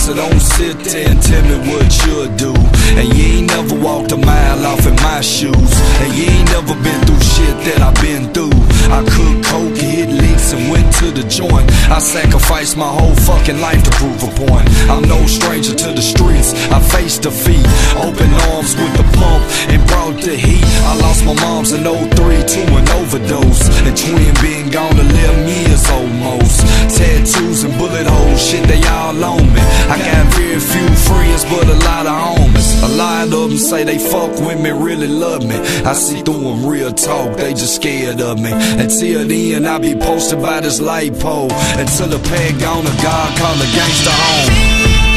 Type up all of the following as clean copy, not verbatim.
so don't sit there and tell me what you'll do. And you ain't never walked a mile off in my shoes, and you ain't never been through shit that I've been through. I cooked coke, hit licks, and went to the joint. I sacrificed my whole fucking life to prove a point. I'm no stranger to the streets, I faced defeat. Open arms with the pump and brought the heat. I lost my moms in 03 to an overdose, and twin been gone 11 years almost. Tattoos and bullet holes, shit they all on me. I got very few friends but a lot of homies. A lot of them say they fuck with me, really love me. I see through them, real talk, they just scared of me. Until then I be posted by this light pole, until the peg gone to God call a gangster home.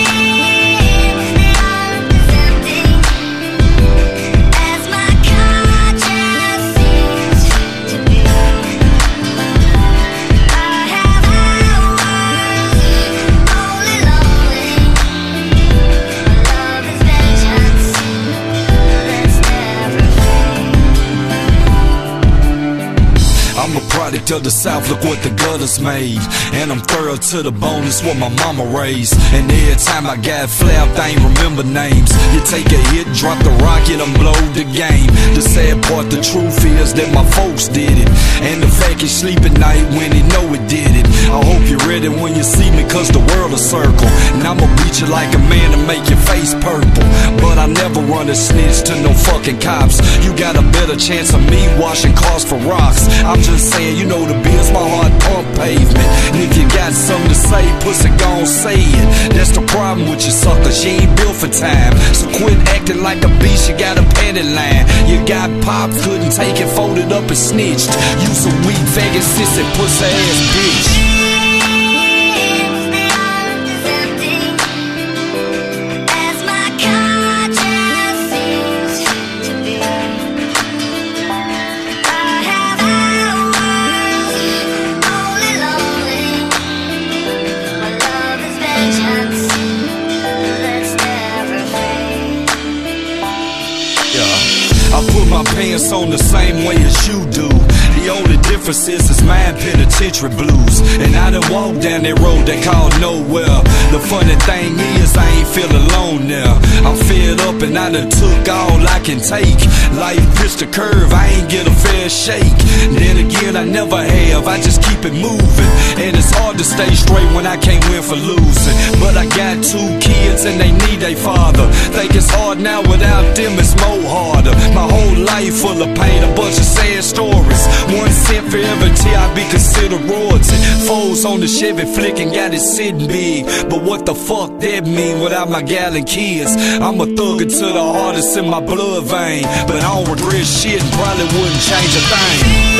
I'm a product of the South, look what the gutters made. And I'm thorough to the bone, it's what my mama raised. And every time I got flapped, I ain't remember names. You take a hit, drop the rocket, and blow the game. The sad part, the truth is that my folks did it. And the fact he sleep at night when he know it did it. I hope you're ready when you see me, cause the world a circle. And I'ma beat you like a man to make your face purple. But I never run a snitch to no fucking cops. You got a better chance of me washing cars for rocks. I'm just saying, you know the bills, my heart pump pavement. And if you got something to say, pussy gon' say it. That's the problem with you suckers, you ain't built for time. So quit acting like a beast, you got a panty line. You got pop, couldn't take it, folded up and snitched. You some weak faggot, sissy, pussy ass bitch. I put my pants on the same way as you do. The only difference is it's mine penitentiary blues. And I done walked down that road they call nowhere. The funny thing is I ain't feel alone now. I'm fed up and I done took all I can take. Life pitched a curve, I ain't get a fair shake. Then again I never have, I just keep it moving. And it's hard to stay straight when I can't win for losing. But I got 2 kids and they need their father. Think it's hard now, without them it's more harder. My whole life full of pain, a bunch of sad stories. 1 cent for every tear I be considered royalty. Foes on the Chevy flicking, got it sitting big. But what the fuck that mean without my gal and kids? I'm a thug until the heart is in my blood vein. But I don't regret shit and probably wouldn't change a thing.